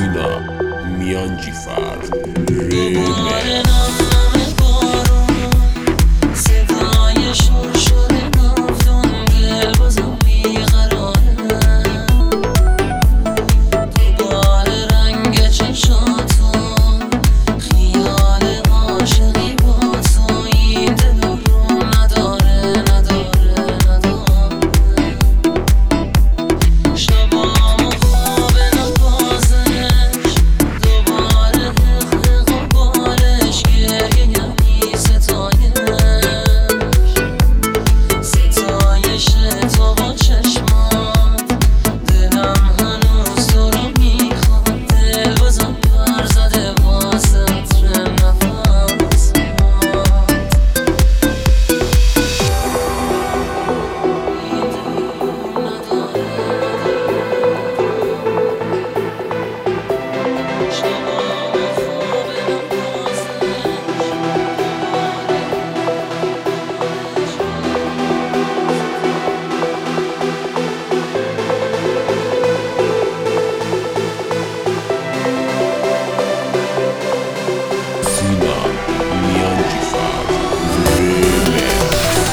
سینا میانجیفر ریمکس. صدای شور شده نفتون دل بازم بیقراره. دوباره رنگ چشاتون خیال عاشقی با تو این دل رو نداره. شبام و خواب نبازش دوباره حق و بالش گریه یعنی ستایش تو با چشمات. دلم هنوز تو رو میخواد، دل بازم پر زده واسه عطر نفسات. سینا میانجیفر ریمکس.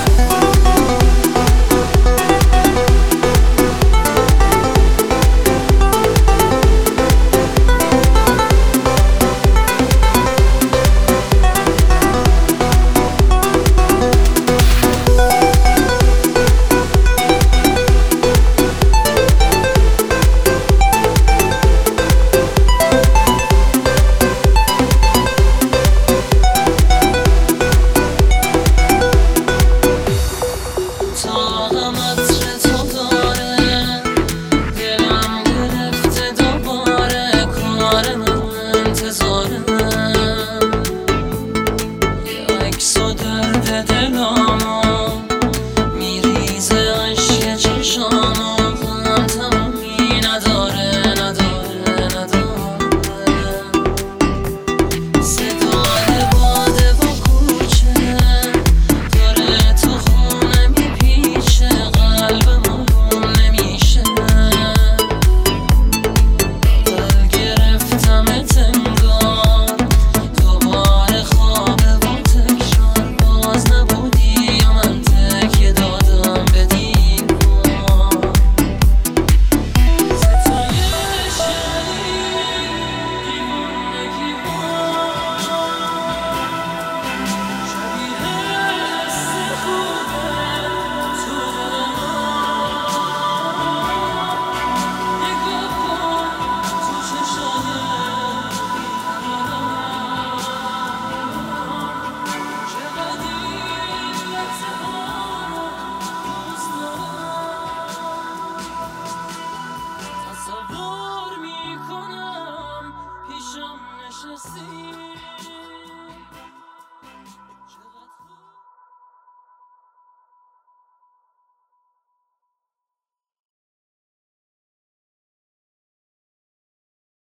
اتاقم عطر تو داره، دلم گرفته دوباره، کار من انتظاره. یه عکس و درد دلامو